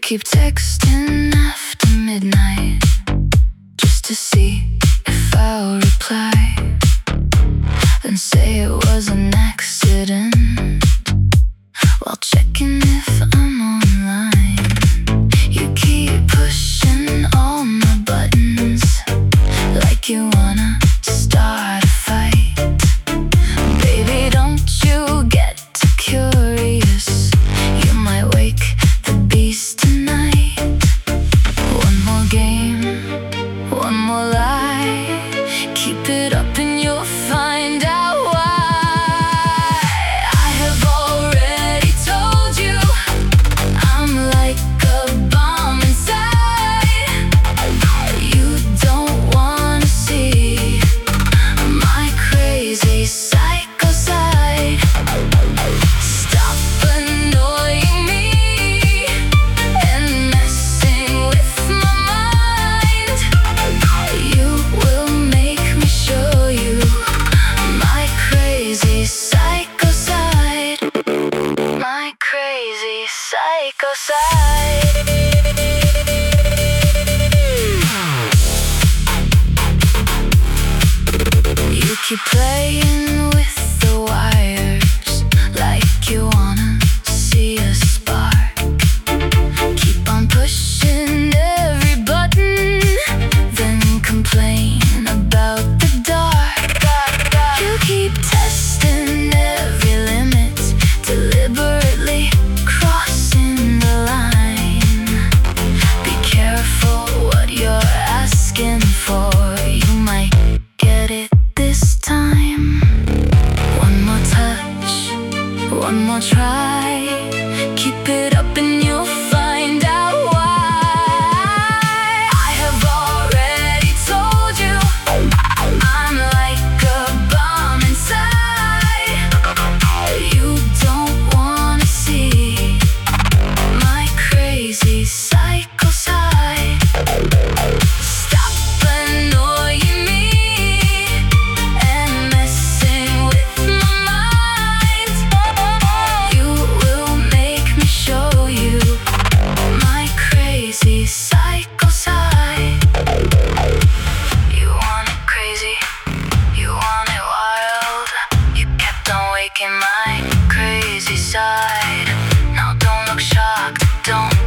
keep texting after midnight just to see if I'll reply, then say it was an accident while checking if I'm online. You keep pushing all my buttons like you wanna start a fight. Baby, don't you get too curious, you might wake the beast tonight. One more game, one more lie, keep it up and you'll find out why. I have already told you I'm like a bomb inside. You don't wanna see my crazy psycho side. Stop annoying me and messing with my mind. You will make me show you my crazy psycho side. My crazy psycho side. You keep playing with the wires like you wanna see a spark. Keep on pushing every button, then complain about the dark. You keep testing every limit, deliberately crossing the line. Be careful what you're asking for, you might get it this time. One more touch, one more try, keep it up and you'll find out why. I have already told you I'm like a bomb inside. You don't wanna see my crazy psycho side. Stop annoying me and messing with my mind. You will make me show you my crazy psycho side. You want it crazy, you want it wild. You kept on waking my crazy side. Now don't look shocked, don't